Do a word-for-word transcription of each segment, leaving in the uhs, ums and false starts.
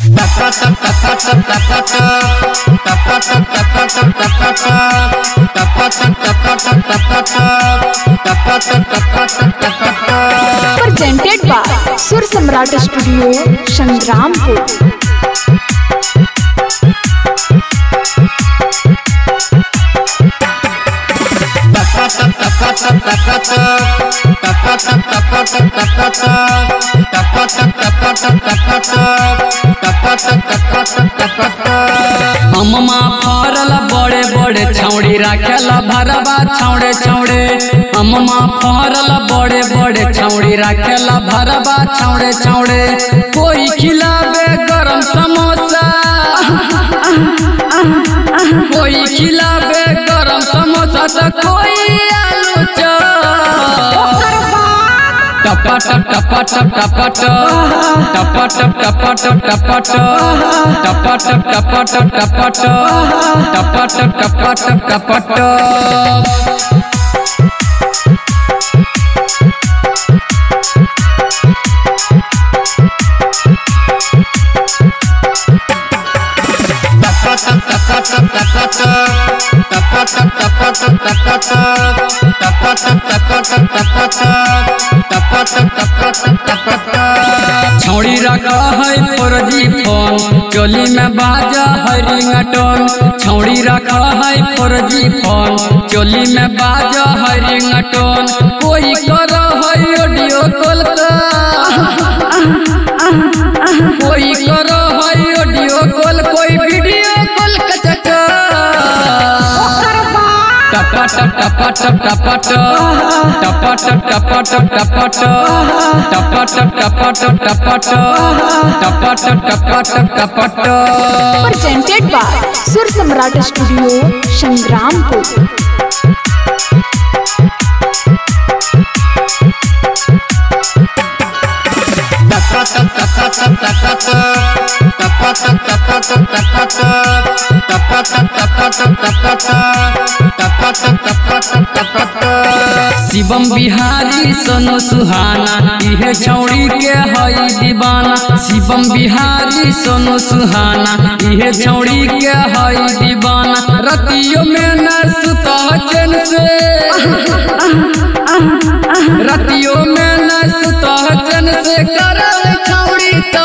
Presented by Sur Samrat Studio, Sangrampuर। अम्मा फरल बड़े बड़े छौड़ी राखेला भरबा छौड़े छौड़े अम्मा फरल बड़े बड़े छौड़ी राखेला भरबा छौड़े छौड़े कोई खिलावे गरम समोसा कोई खिलावे गरम समोसा तो कोई आलू चॉप टपा टप टपा टप टपा टपा टप टपा टप टपा टपा टप टपा टप टपा टपा टप टपा टप टपा टप छौड़ी रखा है फौजी फोन चोली में बाजा है रिंगटोन छौड़ी रखा है फौजी फोन चोली में बाजा है रिंगटोन कोई कर है ऑडियो कॉल कोई कर है ऑडियो कॉल कोई वीडियो कॉल टपा टप टपा टप टपा टपा टप टपा टप टपा टपा टप टपा टप टपा टपा टप टपा टप टपा टप। Presented by Sur Samrat Studio, Sangrampuर। Shivam Bihari Sonu सुहाना इहे छौड़ी के हई दीवाना शिवम बिहारी सोनू सुहाना इहे छौड़ी के हई दीवाना रतियों में न सुता चैन से रतियों में न सुता चैन से करल छौड़ी तो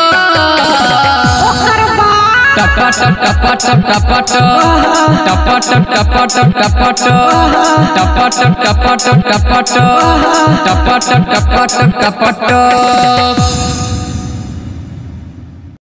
टपा टप टपा टप टपा टपा टप टपा टप टपा टपा टप टपा टप टपा टपा टप टपा टप टपा टप टपा टप।